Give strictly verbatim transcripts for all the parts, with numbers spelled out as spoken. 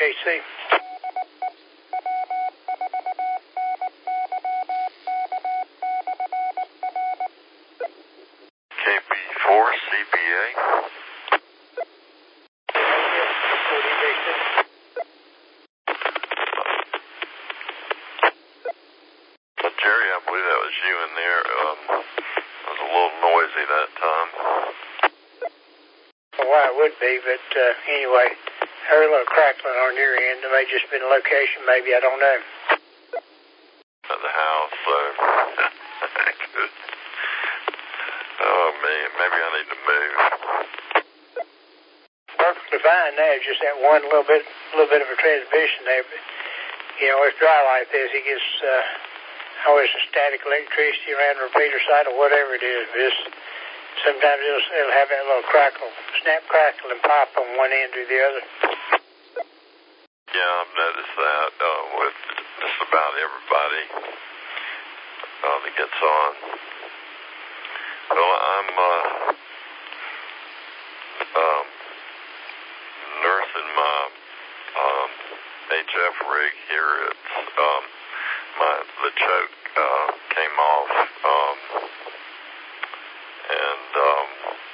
J C. K B four C B A. four D J C. Uh, Jerry, I believe that was you in there. Um, it was a little noisy that time. Well, why it would be, but uh, anyway, I heard a little crackling on your end. It may just been a location, maybe, I don't know. At the house, so. Good. Oh, man, maybe I need to move. Perfectly fine now, just that one little bit, little bit of a transmission there. But, you know, it's dry like this, it gets uh, always some static electricity around the repeater side or whatever it is. But it's, sometimes it'll, it'll have that little crackle, snap, crackle, and pop on one end or the other. Yeah, I've noticed that uh, with just about everybody uh, that gets on. Well, I'm uh, um, nursing my um, H F rig here. It's um, my the choke uh, came off, um, and um,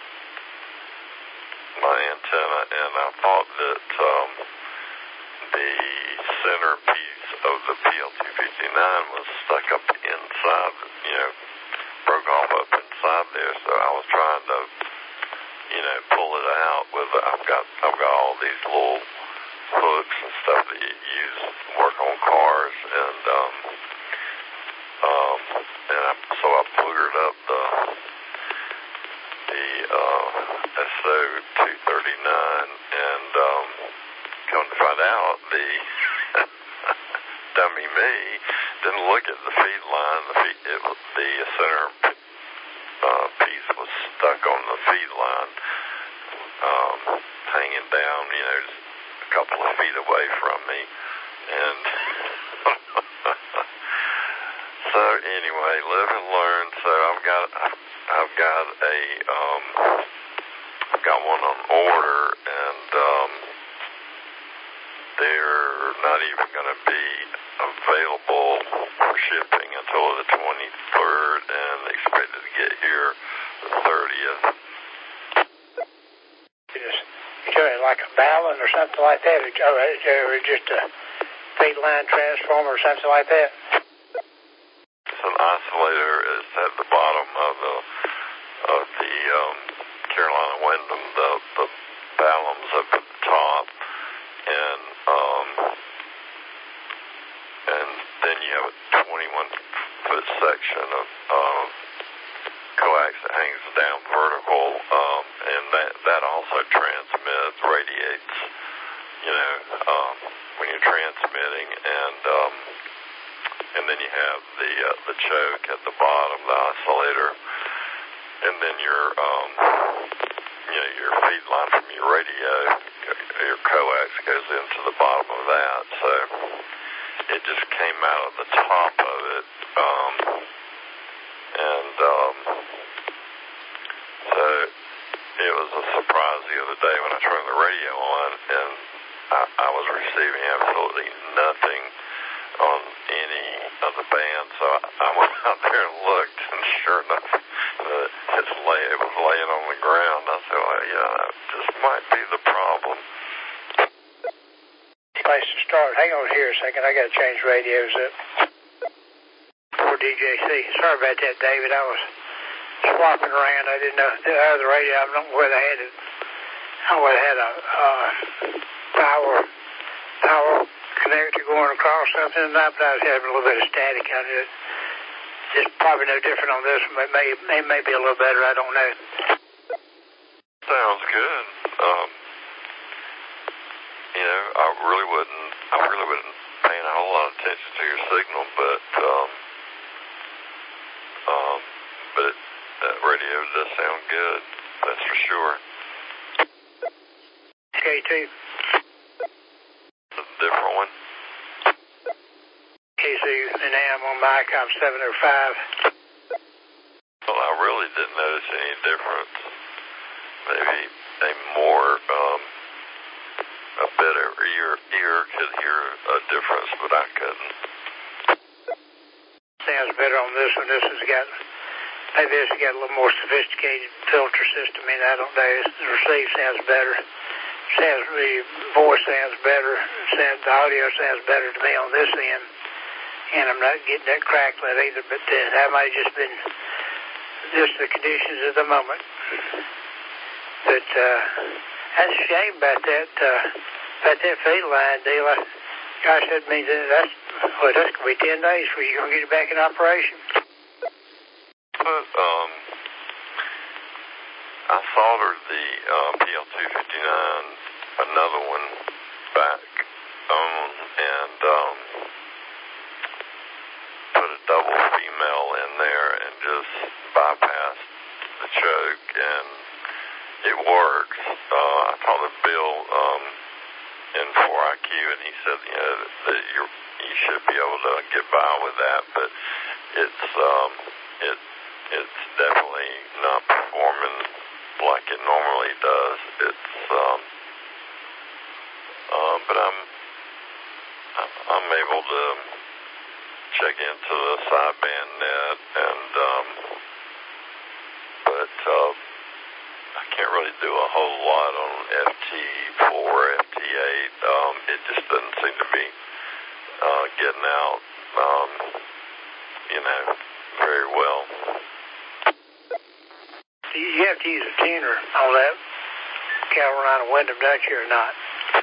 my antenna, and I thought that um, the centerpiece of the P L two fifty-nine was stuck up inside, you know, broke off up inside there, so I was trying to, you know, pull it out with, I've got, I've got all these little hooks and stuff that you use to work on cars, and, um, um, and I, so I boogered up the, the, uh, S O two thirty-nine, and, um, come to find out, the dummy me didn't look at the feed line. The feed, it was the center uh, piece was stuck on the feed line, um, hanging down, you know, just a couple of feet away from me. And so anyway, live and learn. So I've got I've got a um, I've got one on order, and um, they're not even going to be available for shipping until the twenty-third, and expected to get here the thirtieth. Just, just like a balun or something like that, or, or just a feed line transformer or something like that. It's an oscillator. It's at the bottom of the of the um, Carolina Wyndham. The the balun's up at the top, and um, and then you have a twenty-one foot section of um, coax that hangs down vertical, um, and that that also transmits, radiates, you know, um, when you're transmitting, and um, and then you have the uh, the choke at the bottom, the oscillator, and then your um, you know, your feed line from your radio, your coax goes into the bottom of that. So it just came out of the top of it, um, and um, so it was a surprise the other day when I turned the radio on, and I, I was receiving absolutely nothing on any of the bands. So I, I went out there and looked, and sure enough, uh, it's lay, it was laying on the ground. I said, well, yeah, that just might be the problem. Place to start. Hang on here a second. I got to change radios up. For D J C. Sorry about that, David. I was swapping around. I didn't know the other radio. I don't know whether I had it. I don't know whether I had a uh, power power connector going across something or not, but I was having a little bit of static on it. It's probably no different on this one, but it may, it may be a little better. I don't know. Sounds good. Um, you know, I really wouldn't, I really wouldn't pay a whole lot of attention to your signal, but, um, um, but that radio does sound good. That's for sure. K two. A different one? K two, and now I'm on my ICOM seven oh five. Well, I really didn't notice any difference. Maybe a more, um, a better ear, ear sure could hear a difference, but I couldn't. Sounds better on this one. This has got, maybe this has got a little more sophisticated filter system in. I don't know. The receive sounds better. Sounds, the voice sounds better. Sounds, the audio sounds better to me on this end. And I'm not getting that crackling either, but uh, that might have just been just the conditions of the moment. But uh, that's a shame about that, uh, about that feed line deal. I, gosh, that means that that's, well, that's going to be ten days before you're going to get it back in operation. But um, I soldered the uh, P L two fifty-nine, another one, back on, and um, put a double female in there and just bypassed the choke, and it works. Uh, I talked to Bill um, in four I Q, and he said, you know, that you're, you should be able to get by with that, but it's um, it it's definitely not performing like it normally does. It's um, uh, but I'm I'm able to check into the sideband net, and um, but uh, I can't really do a whole lot on F T four, F T eight. Um, it just doesn't seem to be uh, getting out, um, you know, very well. You have to use a tuner on that Carolina Wyndham, don't you, or not?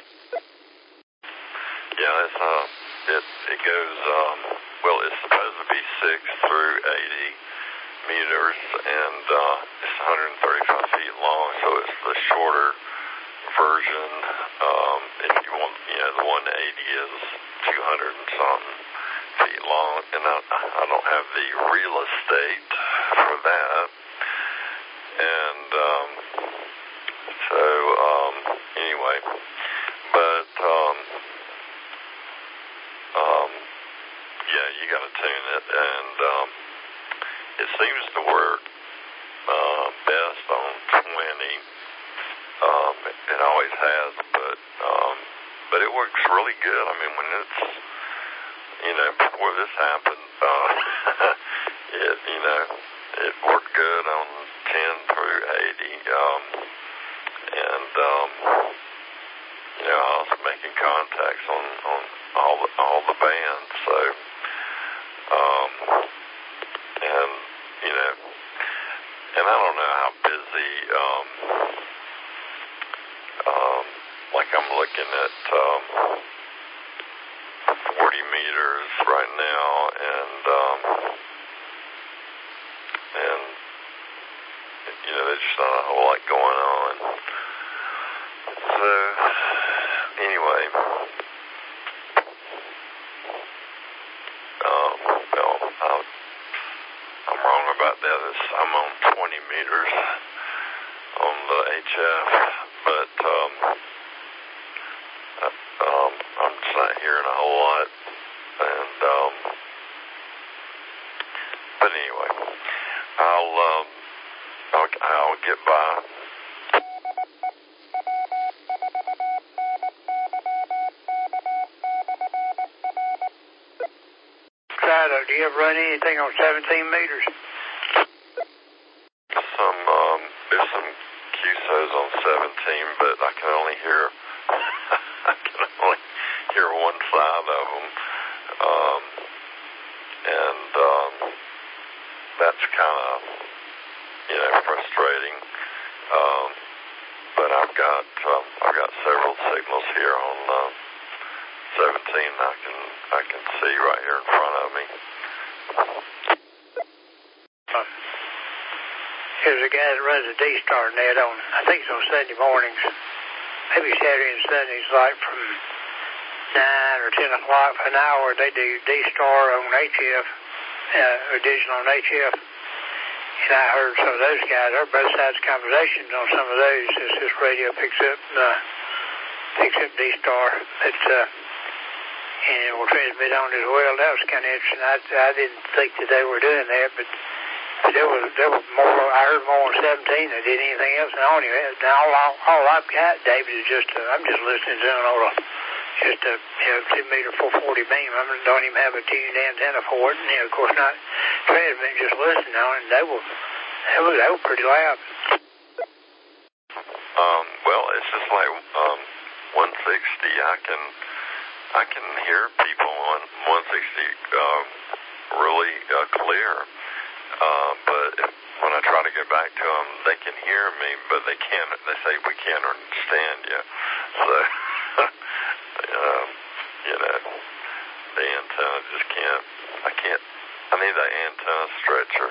Yeah, it's uh, it it goes um, well. It's supposed to be six through eighty meters, and uh, it's one hundred thirty-five feet long, so it's the shorter version. Um, if you want, you know, the one eighty is two hundred and something feet long, and I, I don't have the real estate for that. And um, so um, anyway, but um, um, yeah, you got to tune it, and um, it seems to work uh, best on twenty. Um, it, it always has, but um, but it works really good. I mean, when it's, you know, before this happened, uh, it you know it worked good on ten through eighty, um, and um, you know, I was making contacts on, on all the all the bands, so um, and you know, and I don't know how busy. Um, um, like I'm looking at um, forty meters right now, and um, and you know, there's just not a whole lot going on. So anyway, um, well, I'll, I'm wrong about that. It's, I'm on twenty meters on the H F, but um, um, I'm just not hearing a whole lot. And um, but anyway, I'll um, I'll, I'll get by. Do you ever run anything on seventeen meters? Some, um, there's some Q S Os on seventeen, but I can only hear, I can only hear one side of them, um, and um, that's kind of, you know, frustrating. Um, but I've got, um, I've got several signals here on uh, seventeen. I can, I can see right here in front of me. There's a guy that runs a D-Star net on, I think it's on Sunday mornings, maybe Saturday and Sundays, like from nine or ten o'clock for an hour. They do D-Star on H F, uh, or digital on H F. And I heard some of those guys, they're both sides of conversations on some of those as this radio picks up, uh, picks up D-Star. It's, uh, and it will transmit on as well. That was kind of interesting. I, I didn't think that they were doing that, but there was there was more. I heard more on seventeen than did anything else. And I only now all, all I've got, David, is just uh, I'm just listening to an old just a you know two meter four forty beam. I don't even have a tuned antenna for it, and you know, of course not transmit, just listening on it. And they were they were they were pretty loud. Um, well, it's just like um, one sixty. I can I can hear people on one sixty um, really uh, clear, uh, but if, when I try to get back to them, they can hear me, but they can't. They say we can't understand you. So, um, you know, the antenna just can't. I can't. I need that antenna stretcher.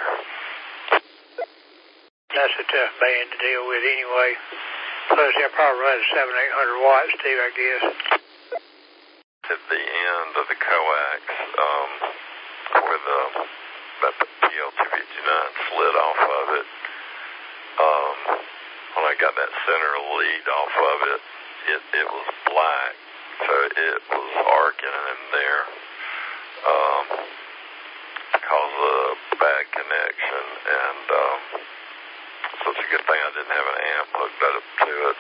That's a tough band to deal with anyway. Plus, they'll probably run seven, eight hundred watts too, I guess. At the end of the coax, um, where the that the P L two fifty-nine slid off of it, um, when I got that center lead off of it, it it was black, so it was arcing in there, um, because of a bad connection, and um, so it's a good thing I didn't have an amp hooked up to it.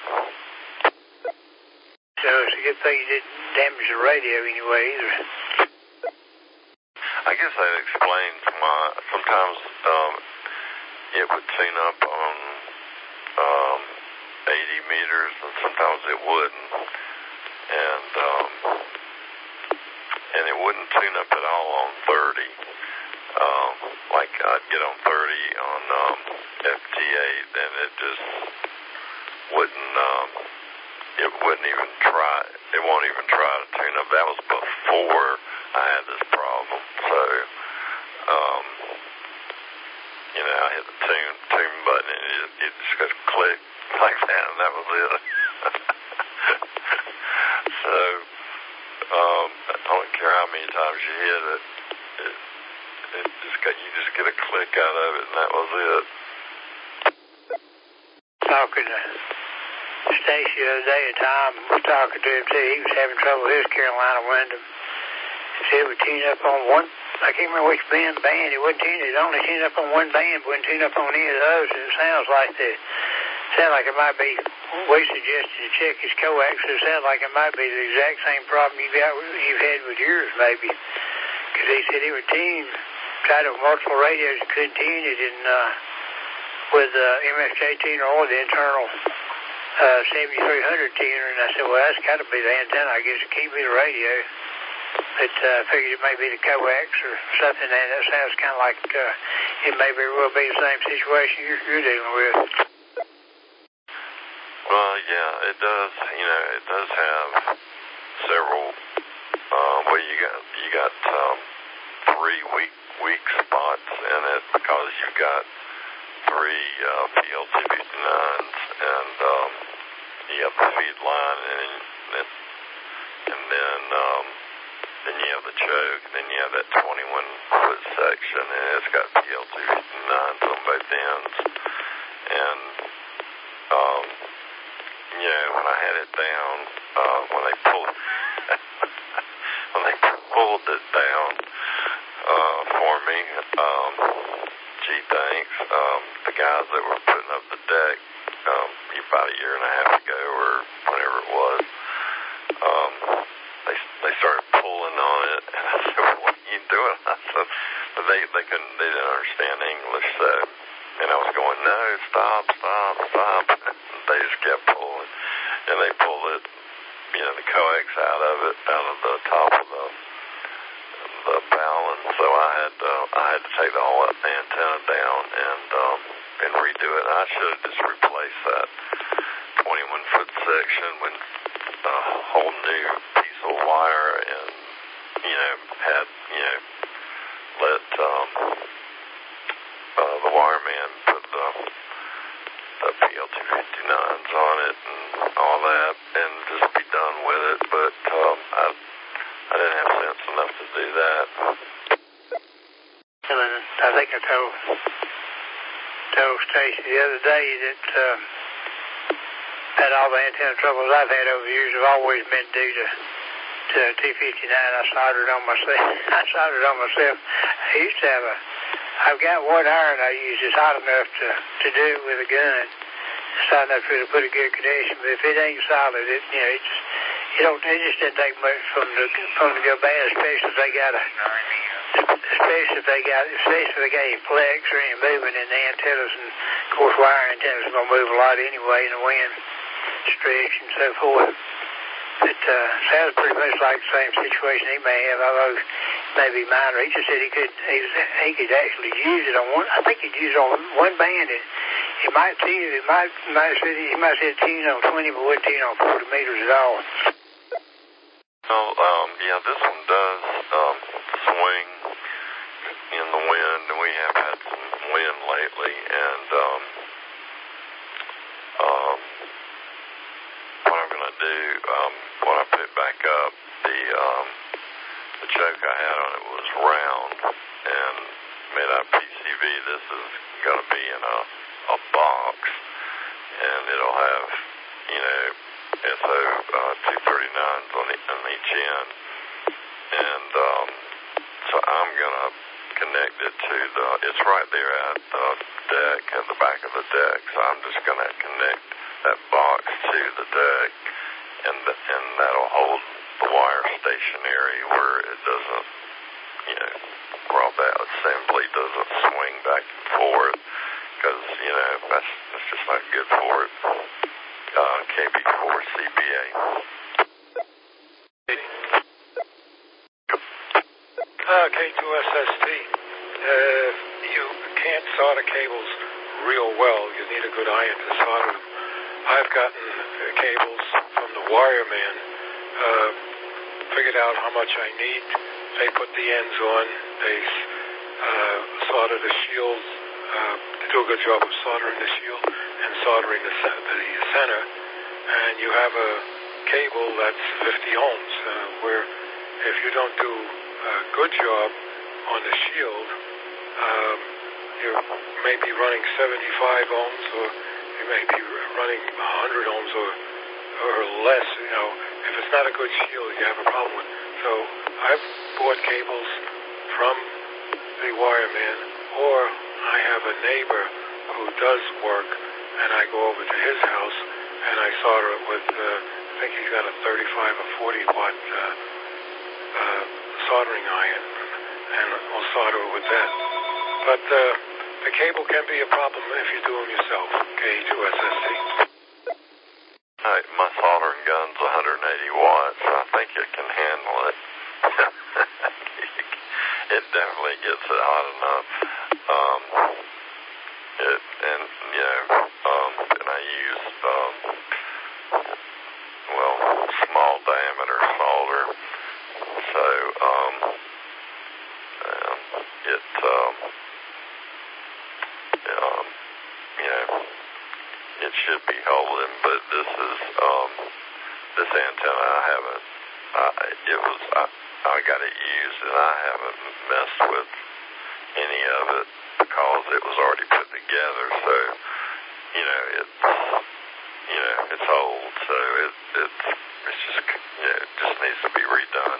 So it's a good thing you didn't damage the radio anyway either. I guess that explains why sometimes um, it would tune up on um, eighty meters and sometimes it wouldn't. And um, and it wouldn't tune up at all on thirty. Um, like I'd get on thirty on um, F T eight and it just wouldn't, um, it wouldn't even try, it won't even try to tune up. That was before I had this problem. So, um, you know, I hit the tune, tune button and it, it just goes click like that and that was it. So, um, I don't care how many times you hit it, it, it just got, you just get a click out of it and that was it. Talking to Stacy the other day, at Tom was talking to him too. He was having trouble with his Carolina Wyndham. He said it would tune up on one, I can't remember which band band. It wouldn't tune, it only tuned up on one band, but wouldn't tune up on any of those. And it sounds like the, sound like it might be, we suggested to check his coax. It sounds like it might be the exact same problem you got, you've had with yours maybe. Because he said he would tune, tried it with multiple radios and couldn't tune it, and uh, with the uh, M S J tuner or the internal uh, seventy-three hundred tuner, and I said, well, that's got to be the antenna. I guess it can't be the radio. But I uh, figured it may be the coax or something, and that sounds kind of like uh, it may very well be the same situation you're, you're dealing with. Well, yeah, it does, you know, it does have several, uh, well, you got, you got um, three weak, weak spots in it because you've got three uh, P L two fifty-nines and um, you have the feed line and then, and then, um, then you have the choke, and then you have that twenty-one foot section, and it's got P L two fifty-nines on both ends. And, um, you know, when I had it down, uh, when they pulled, when they pulled it down uh, for me, um, gee, thanks. Um, the guys that were putting up the deck um, about a year and a half ago, or whenever it was, um, they they started pulling on it, and I said, well, "What are you doing?" I said, but they they couldn't, they didn't understand English, so, and I was going, "No, stop, stop, stop." They just kept pulling, and they pulled it, you know, the coax out of it, out of the top of the the balun. So I had uh, I had to take the whole antenna down and um, and redo it. I should have just replaced that twenty-one foot section with a whole new piece of wire, and you know, had you know, let um, uh, the wireman put the the P L two fifty-nines on it and all that, and just be done with it. But um, I I didn't have sense enough to do that. And I think I told told Stacy the other day that uh, that all the antenna troubles I've had over the years have always been due to to two fifty-nine. I soldered on myself. I soldered on myself. I used to have a. I've got one iron I use that's hot enough to to do it with a gun. It's hot enough for it to put a good connection. But if it ain't solid, it you know it just You don't, it just didn't take much from the, from the go bad, especially if they got a, especially if they got, especially if they got any flex or any movement in the antennas, and of course wire antennas are going to move a lot anyway in the wind stretch and so forth. It uh, sounds pretty much like the same situation he may have, although maybe minor. He just said he could he, was, he could actually use it on one. I think he'd use it on one band. And he might tune it. He might might say he might say tune on twenty, but wouldn't tune on forty meters at all. Well, um, yeah, this one does um, swing in the wind, and we have had some wind lately, and um, um, what I'm going to do, um, when I put it back up, the um, the choke I had on it was round and made out of P C B. This is going to be in a, a box, and it'll have, you know, S O uh, two thirty-nines on, the, on each end, and um, so I'm going to connect it to the, it's right there at the deck, at the back of the deck, so I'm just going to connect that box to the deck, and the, and that'll hold the wire stationary where it doesn't, you know, where all that assembly doesn't swing back and forth, because, you know, that's, that's just not good for it. Uh, K B four C B A. Uh, K two S S T. Uh, you can't solder cables real well. You need a good iron to solder them. I've gotten uh, cables from the wireman, uh, figured out how much I need. They put the ends on. They uh, solder the shields. Uh, they do a good job of soldering the shield and soldering the, the center. And you have a cable that's fifty ohms, uh, where if you don't do a good job on the shield, um, you may be running seventy-five ohms, or you may be running one hundred ohms or, or less. You know, if it's not a good shield, you have a problem with. So I've bought cables from the wireman, or I have a neighbor who does work, and I go over to his house and I solder it with, uh, I think he's got a thirty-five or forty watt uh, uh, soldering iron, and we'll solder it with that. But uh, the cable can be a problem if you do them yourself, K two S S T. Hey, my soldering gun's one hundred eighty watts, so I think it can handle it. It definitely gets it hot enough. Um, it, and, you know, um, and I use, um, well, small diameter solder, so, um, um it, um, um, you know, it should be holding, but this is, um, this antenna I haven't, uh, it was, I, I got it used, and I haven't messed with any of it because it was already put together, so, you know, it's, you know, it's old, so it, it's, it's just, you know, it just needs to be redone.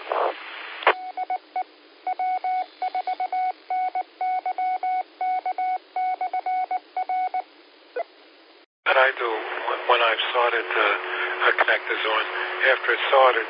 That I do when I've soldered uh, uh, connectors on, after it's soldered,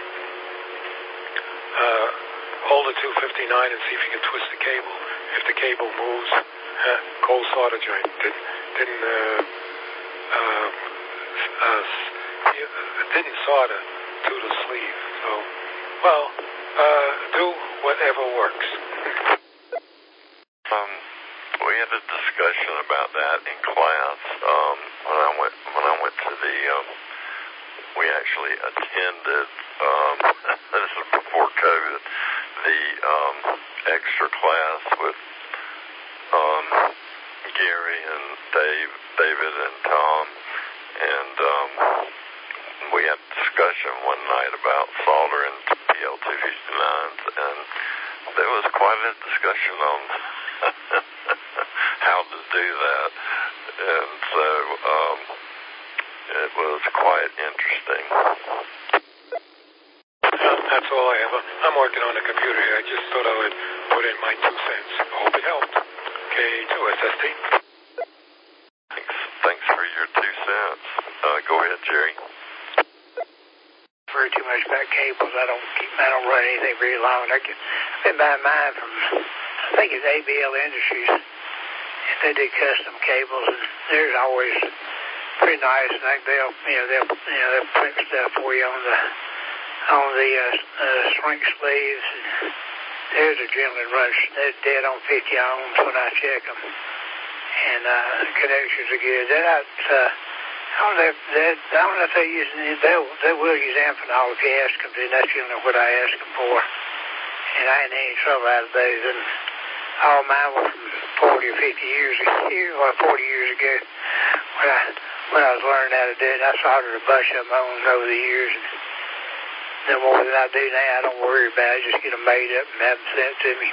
uh, hold the two fifty-nine and see if you can twist the cable. If the cable moves, uh, cold solder joint. Didn't, didn't, uh, uh, uh, didn't solder to the sleeve. So, well, uh, do whatever works. Um, we had a discussion about that in class. Um, when I went, when I went to the, um, we actually attended, um, this is before COVID, the, um, extra class with, um, Gary and Dave, David and Tom, and, um, we had a discussion one night about soldering P L two fifty-nines, and there was quite a discussion on how to do that, and so, um, it was quite interesting. Well, that's all I have. I'm working on a computer here. I just thought I would put in my two cents. I hope it helped. K two S S T. Thanks, thanks for your two cents. Uh, go ahead, Jerry. worry too much about cables. I don't keep, I don't run anything very long. I get, I've been buying mine from, I think it's A B L Industries. And they do custom cables, and theirs always pretty nice. And I think they'll, you know, they'll, you know, they'll print stuff for you on the, on the uh, uh, shrink sleeves. And theirs are generally run, they're dead on fifty ohms when I check them. And uh, the connections are good. They're not, uh, I don't know if they're, I don't know if they're using, they'll, they will use Amphenol if you ask them to, and that's generally what I ask them for. And I ain't any trouble out of those. And all mine were from forty or fifty years ago, or forty years ago, when I, when I was learning how to do it. I soldered a bunch of them on over the years. And no more than I do now. I don't worry about it. Just get them made up and have them sent to me.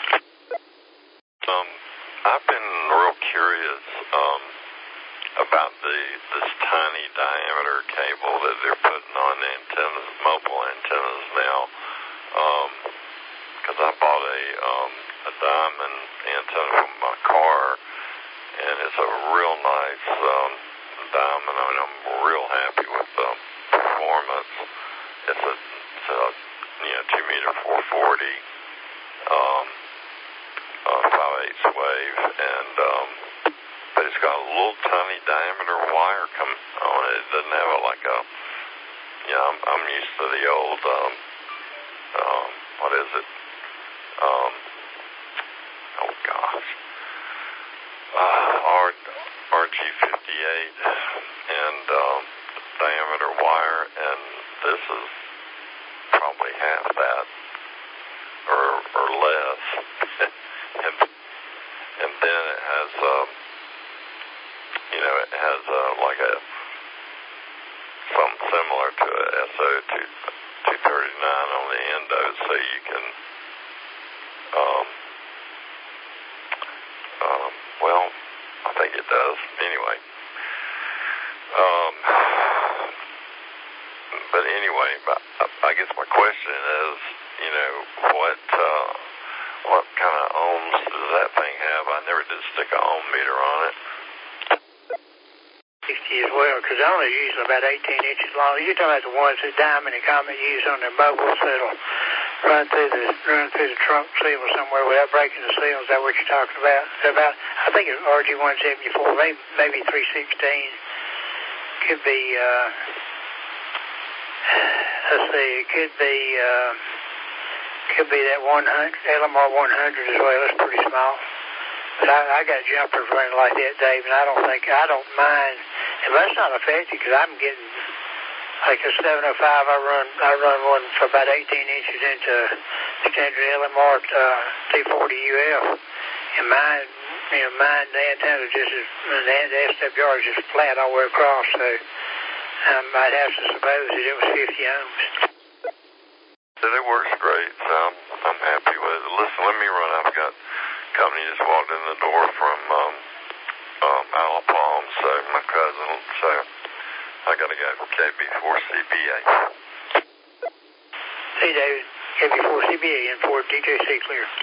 Um, I've been real curious um, about the this tiny diameter cable that they're putting on antennas, mobile antennas now. Because um, I bought a um, a diamond antenna from my car, and it's a real nice um, diamond. I mean, I'm real happy with the performance. It's a, it's a you know two meter four forty. Um, Uh, five eighths wave, and um, but it's got a little tiny diameter wire come on it. It doesn't have a, like a, you know, I'm, I'm used to the old, um, um, what is it? Um, oh gosh, uh, R RG fifty-eight and um, diameter wire, and this is probably half that or or less. And, and then it has, um, you know, it has uh, like a, something similar to a S O two thirty-nine on the endo, so you can, um, um, well, I think it does. Anyway, um, but anyway, I guess my question is, you know, what, uh, what kind of ohms does that thing have? I never did stick an ohm meter on it. sixty as well, because they're only usually about eighteen inches long. You're talking about the ones that Diamond and Comet use on their mobiles that'll run through the run through the trunk seal somewhere without breaking the seal. Is that what you're talking about? Is about I think it's R G one seventy-four, maybe maybe three sixteen. Could be. Uh, let's see. It could be. Uh, Could be that one hundred, L M R one hundred as well. It's pretty small. But I, I got jumpers running like that, Dave, and I don't think, I don't mind. And that's not affected because I'm getting, like a seven oh five, I run I run one for about eighteen inches into standard L M R uh, T forty U F. And mine, you know, mine, the antenna just is, the, the S W R is just flat all the way across. So I might have to suppose that it was fifty ohms. It works great, so I'm, I'm happy with it. Listen, let me run. I've got a company just walked in the door from um, um, Alapalm, so my cousin, so I got to go K B four C B A. Hey, David, K B four C B A in for D J C clear.